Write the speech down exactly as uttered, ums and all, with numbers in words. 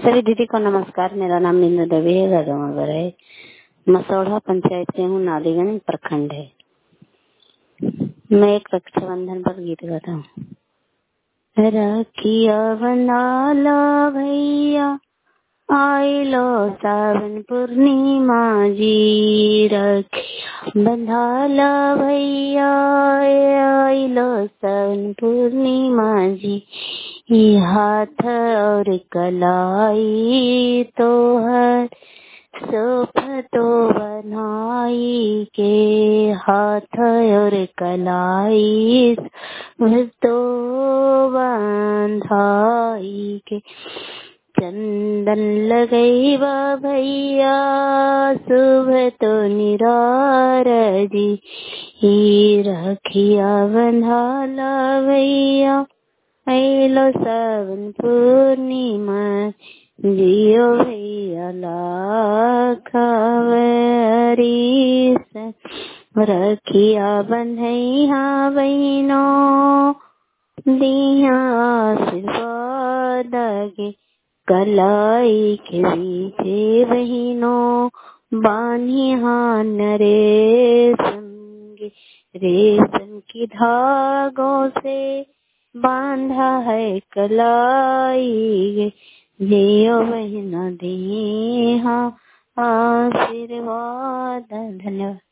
सभी दीदी को नमस्कार। मेरा नाम नींदू देवी है, गाजोमगर है, मसौढ़ा पंचायत से हूँ, नालीगंज प्रखंड है। मैं एक रक्षाबंधन पर गीत गाता हूँ। रखिया बंधाला भैया आइलो सावन पूर्णिमा जी, रखिया बंधाला भैया आइलो सावन पूर्णिमा जी, ये हाथ और कलाई तो हर सोफ तो बनाई के, हाथ और कलाई तो बंधाई के, चंदन लगई बा भैया सुबह तो निरार जी, ही रखिया बंधाला भैया आइलो सावन पूर्णिमा, जियो भैया लाखवरी से, रखिया बंधैया बहिनों दिया आशीर्वाद के, कलाई के पीछे बहिनों बांधिया रेशम के, रेशम की धागों से बांधा है कलाई, जियो बहिना देहा आशीर्वाद। धन्यवाद।